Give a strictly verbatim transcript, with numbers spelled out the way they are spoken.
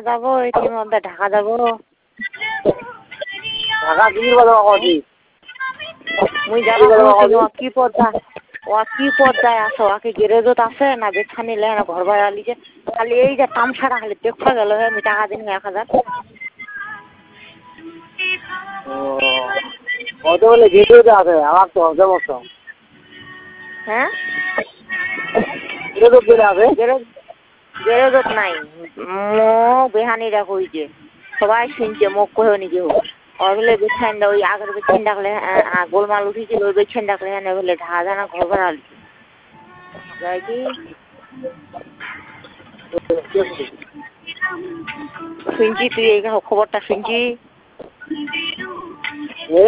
যাবো এটির মধ্যে ঢাকা যাবো। ঢাকা কি বলো কদি মুই যাবো কি পর্দা ও কি পর্দায় আছে ওকে গ্যারেজত আছে না বেছা নিলে না ঘর ভাড়া লিখে খালি এই যে তামসাটা খালি দেখা গেল হে আমি টাকা দিন এক হাজার। ও কত বলে গ্যারেজে আছে আমার তো হবে মতো। হ্যাঁ গ্যারেজত গেলে আছে গ্যারেজ গ্যারেজত নাই মুখ বেহানিরা কইছে সবাই শুনছে মুখ কহেও নি কেউ ওগুলো বেছেন ওই আগের বেছেন ডাকলে গোলমাল উঠেছিল ওই বেছেন ডাকলে হ্যাঁ বলে ঢাকা জানা ঘর ভাড়া লিখে যাই কি শুনছি তুই এই খবরটা শুনছি।